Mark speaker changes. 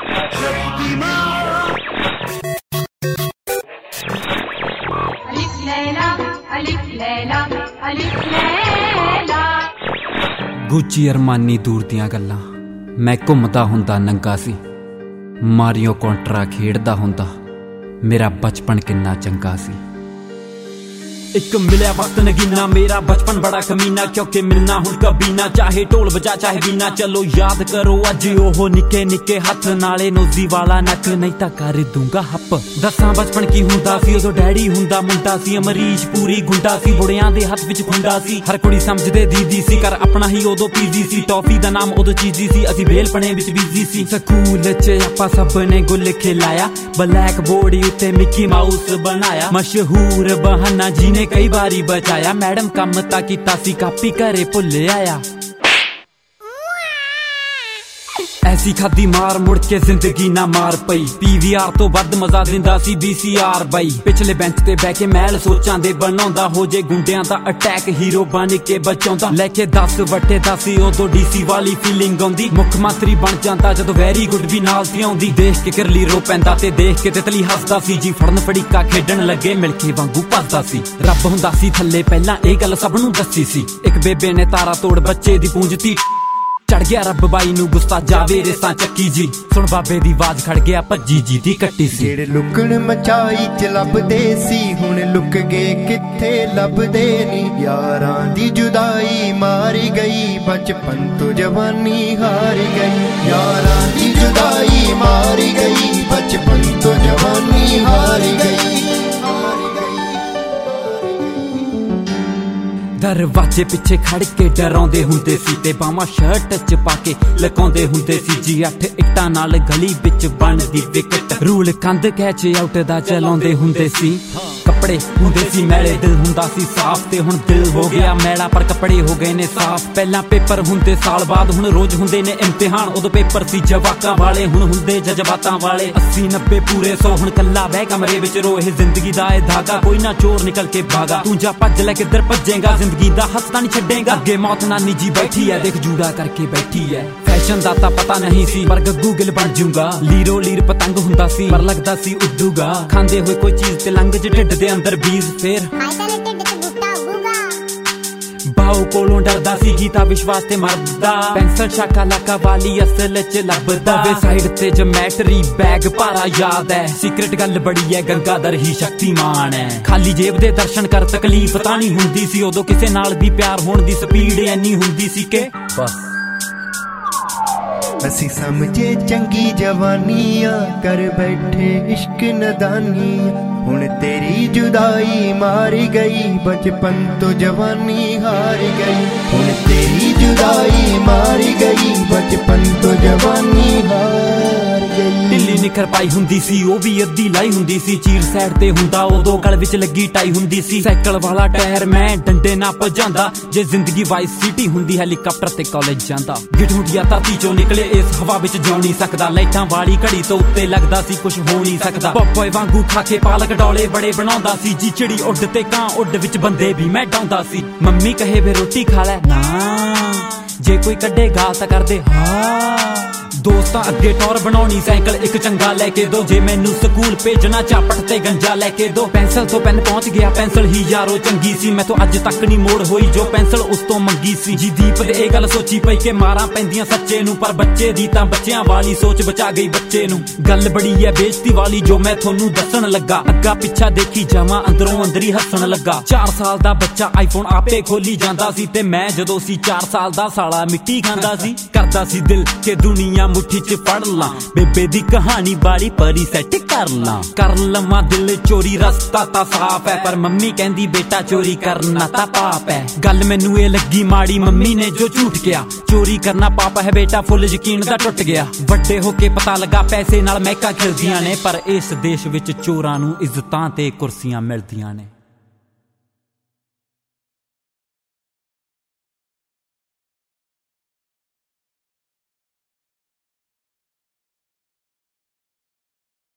Speaker 1: Gucci Armani दूर दियां गल्लां मैं घुमदा हुंदा नंगा सी मारियो कौंटरा खेडदा हुंदा मेरा बचपन किन्ना चंगा सी। एक मिलिया वक्त नगीना मेरा बचपन बड़ा कमीना क्योंकि मिलना हुण कभी ना चाहे ढोल बजा चाहे बीना। चलो याद करो अज ओहो निके निके हथ नाले नोजी वाला नक नहीं तां कर दूंगा हप। दसां बचपन की हुंदा सी उदों डैडी हुंदा मुंडा सी अमरीश पूरी गुंडा सी बुढ़ियां दे हथ विच खुंडा सी हर कुड़ी समझदे दीदी सी कर अपना ही उदों पीजी सी टॉफी दा नाम उदों चीजी सी असीं वेलपणे विच बीजी सी। स्कूल च आपां सब ने गुल खिलाया ब्लैक बोर्ड उत्ते मिकी माउस बनाया मशहूर बहाना जी कई बारी बचाया मैडम कम ता कीता सी कापी घरे भुल आया। ऐसी खादी मार मुड़ के जिंदगी ना मार पई पीवीआर तो वध मजा दिंदा सी बीसीआर बई पिछले बेंच ते बैठ के महल सोचां दे बनाउंदा हो जे गुंडियां दा अटैक हीरो बन के बचाउंदा लेके 10 वटे 10 उदों डीसी वाली फीलिंग आउंदी मुख मंत्री बन जांदा जदों वेरी गुड भी नाल ती आउंदी देख के करली रो पैंदा ते देख के तितली हसदा सी जी फड़न फड़ीका खेडण लगे मिलके वांगू भसदा सी। रब हुंदा सी थल्ले पहलां इह गल सब नूं दस्सी सी एक बेबे ने तारा तोड़ बच्चे दी पूंजती चढ़ गया रब बाई नू गुस्सा जावे रेसां चक्की जी सुन बाबे दी आवाज खड़ गया भज्जी जी दी कट्टी सी।
Speaker 2: जेड़े लुकण मचाई च लभदे सी हुण लुक गए किथे लभदे नी यारां दी जुदाई मारी गई बचपन तो जवानी हार गई यारां दी जुदाई मारी गई बचपन तो जवानी हार गई।
Speaker 1: दरवाजे पिछे खड़ के डराउंदे हुंदे सी ते बावां शर्ट च पाके लकाउंदे हुंदे सी जी 8 इट्टां नाल गली विच बनदी विकेट रूल कंध कैच आउट दा चलाउंदे हुंदे सी। कपड़े हुंदे सी मैले दिल हुंदा सी साफ ते हुण दिल हो गया मैला पर कपड़े हो गए ने साफ। पहला पेपर हुंदे साल बाद हुण रोज हुंदे ने इम्तिहान उदों पेपर सी जवाकां वाले हुण हुंदे जज्बातां वाले 80 90 पूरे 100 हुण कल्ला बह कमरे विच रोए जिंदगी दा ए धागा कोई ना चोर निकल के भागा तू जा भज लै किधर भजेगा जिंदगी दा हथ तां नहीं छड्डेगा अगे मौत नानी जी बैठी है देख जूड़ा करके बैठी है। फैशन दा तां पता नहीं सी पर गग्गू गिल बन जूंगा लीरो लीर पतंग हुंदा सी पर लगदा सी उड्डूगा खांदे होए कोई चीज ते लंघ ज ढिड दे अंदर बीज फेर बाऊ कोलों डरदा सी गीता विश्वास ते मरदा पेंसिल शाका लाका वाली असल च लभदा वे साइड ते जमैट्री बैग भारा याद है सीक्रेट गल बड़ी है गंगाधर ही शक्तिमान है खाली जेब दे दर्शन कर तकलीफ तां नहीं हुंदी सी उदों किसे नाल भी प्यार होण दी स्पीड इन्नी हुंदी सी के बस
Speaker 2: असी समझे चंगी जवानियां कर बैठे इश्क नदानी हुण तेरी जुदाई मारी गई बचपन तो जवानी हार गई हुण तेरी जुदाई मारी गई बचपन तो जवानी हार गई।
Speaker 1: ढिल्ली निखर पाई हुंदी सी ओ भी अद्धी लाई हुंदी सी चीर साइड ते हुंदा उदों गल विच लगी टाई हुंदी सी साइकल वाला टायर मैं डंडे ना भजांदा जे जिंदगी वाइस सिटी हुंदी हैलीकाप्टर ते कॉलेज जांदा गिठमुठिया धरती चों निकले इस हवा विच जो नहीं सकदा लाइटां वाली घड़ी तो उत्ते लगदा सी कुछ हो नहीं सकदा पॉपॉय वांगू खा के पालक डोले बड़े बनाउंदा सी जी चिड़ी उड़ ते कां उड़ विच बंदे भी मैं डाउंदा सी मम्मी कहे वे रोटी खा लै ना जे कोई कड्डे गाल तां कर दे हाँ दोस्तां अगे टौर बनाउणी साइकिल एक चंगा लैके दो जे मैनू स्कूल भेजना चापट ते गंजा लैके दो पेंसिल तो पेन पहुंच गया पेंसिल ही यारो चंगी सी मैं तो अज तक नहीं मोड़ होई जो पेंसिल उस तो मंगी सी जी दीप ते गल सोची पई के मारां पैंदियां सच्चे नू पर बच्चे दी तां बच्चियां वाली सोच बचा गई बच्चे नू गल बड़ी है बेइज्जती वाली जो मैं थोनू दसन लगा अग्गा पिछा देखी जावां अंदरों अंदरी हसन लगा 4 साल दा बच्चा आईफोन आपे खोली जांदा सी ते मैं जदों सी 4 साल दा साला मिट्टी खांदा सी करदा सी दिल के दुनिया मुट्ठी च फड़ ला बेबे दी कहानी बाड़ी परी सैट कर लवां दिल चोरी रस्ता ता साफ है पर मम्मी कहंदी बेटा चोरी करना ता पाप है गल मैनू ये लगी माड़ी मम्मी ने जो झूठ किया चोरी करना पाप है बेटा फुल यकीन दा टुट गया वड्डे होके पता लगा पैसे नाल महका खिलदियां ने पर इस देश विच चोरां नू इज्जतां ते कुर्सियां मिलदियां ने।